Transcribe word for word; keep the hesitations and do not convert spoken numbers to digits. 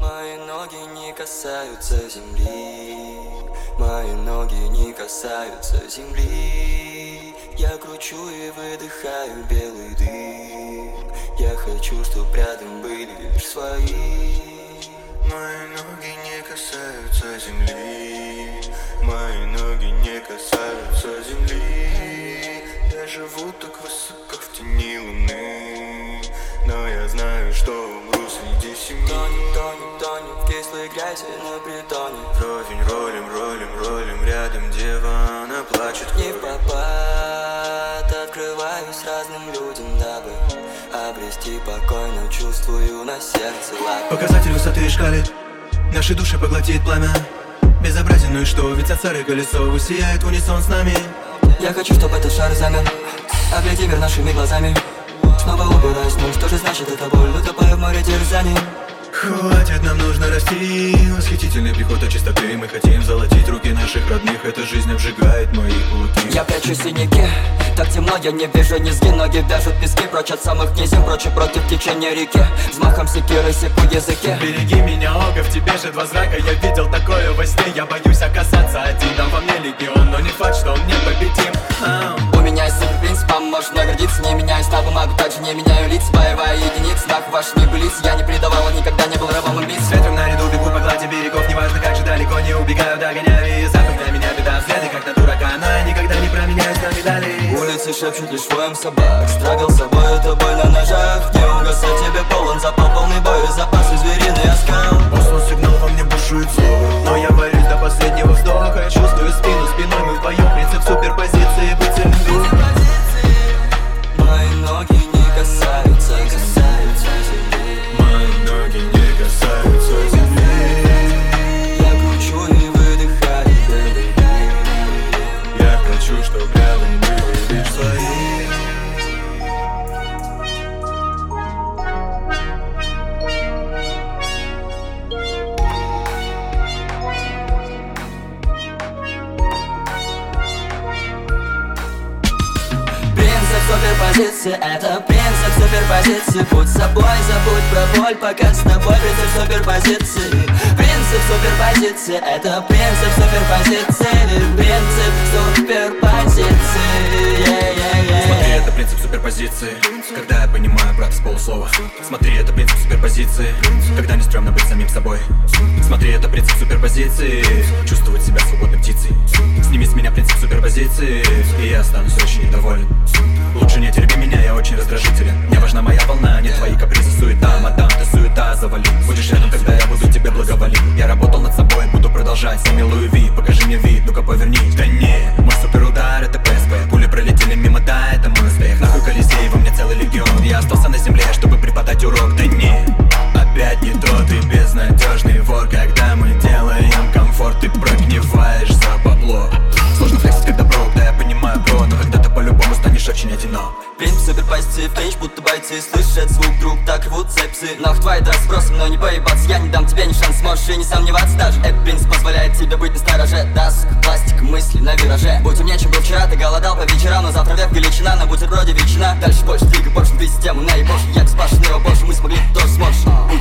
Мои ноги не касаются земли, мои ноги не касаются земли. Я кручу и выдыхаю белый дым. Я хочу, чтоб рядом были лишь свои. Мои ноги не касаются земли, мои ноги не касаются земли. Я живу так высоко в тени луны, но я знаю, что умру среди семьи. Тонет, тонет, тонет в кислой грязи на притоне. Вровень ролим, ролим, ролим, рядом дева, она плачет. Не в попад, открываюсь разным людям, дабы обрести покой, но чувствую на сердце лапы. Показатель высоты шкалит, наши души поглотит пламя. Безобразен, ну и что, ведь от цары колесо высияет в унисон с нами. Я хочу, чтоб этот шар замер, огляди мир нашими глазами. Снова убираюсь, ну что же значит эта боль, утопаю в море терзаний. Хватит, нам нужно расти. Восхитительный приход от чистоты. Мы хотим золотить руки наших родных. Эта жизнь обжигает мои пути. Я прячу синяки, так темно, я не вижу низги. Ноги вяжут пески, прочь от самых низин, прочь и против течения реки. Взмахом секиры секу языки. Береги меня, Ога, в тебе же два знака. Я видел такое во сне, я боюсь оказаться один. Там во мне легион, но не факт, что он непобедим. У меня есть супер принципом, можно гордиться. Не меняюсь на бумагу, также не меняю лиц. Боевая единица, нах ваш не былиц. Я не предавал, никогда не был рабом убийц. С ветром наряду бегу по глади берегов. Неважно как же далеко, не убегаю, догоняю. И запах для меня беда, взгляды как на дурака. Но я никогда не променяюсь на медали. Улицы шепчут лишь воем собак. Страгл с собой, это бой на ножах. Не угасать, тебе полон запал, полный бой. Запасы звериный оскал. Послан сигнал, во мне бушует зло, но я борюсь до последнего вздоха. Чувствую спину, спиной мы вдвоем. Принцип суперпозиции, быть сильным духом. Мои ноги не касаются, касаются земли. Мои ноги не касаются земли. Я кручу и выдыхаю белый дым. Я хочу, чтоб рядом были лишь свои. Суперпозиция, это принцип суперпозиции. Будь собой, забудь про боль, пока с тобой принцип суперпозиции. Принцип суперпозиции, это принцип суперпозиции. Принцип суперпозиции, yeah, yeah, yeah. Смотри, это принцип суперпозиции. Когда я понимаю брата с полуслова. Смотри, это принцип суперпозиции. Когда не стрёмно быть самим собой. Смотри, это принцип суперпозиции. Чувствовать себя свободной птицей. Сними с меня принцип суперпозиции, и я останусь очень недоволен. Лучше не терпи меня, я очень раздражителен. Мне важна моя волна, а не твои капризы. Суета, мадам, ты суета, завали. Будешь рядом, когда я буду тебе благоволить. Я работал над собой, буду продолжать. Сами Луи, покажи мне вид, ну-ка поверни. Да не, мой суперудар это ПСП. Пули пролетели мимо, да, это мой успех. Нахуй Колизей, во мне целый легион. Я остался на земле, чтобы преподать урок. Да не, опять не тот и безнадежный вор. Когда мы делаем комфорт, ты прогниваешь за бабло. Сложно флексить, когда брок, да я понимаю, бро. Но когда-то по-любому станешь очень одинок. Принцип суперпозиции, френч, будто бойцы. Слышат звук, друг, так рвут цепсы. Нах, твои драк спросом, но не поебаться. Я не дам тебе ни шанс, можешь и не сомневаться даже. Этот принцип позволяет тебе быть на стороже. Доск, пластик, мысли на вираже. Будь умнее, чем был вчера, ты голодал по вечерам. Но завтра вверх величина, на бутерброде ветчина. Дальше больше, двигай, больше, ты систему наебошь. Я беспашенный, о боже, мы смогли, ты тоже сможешь.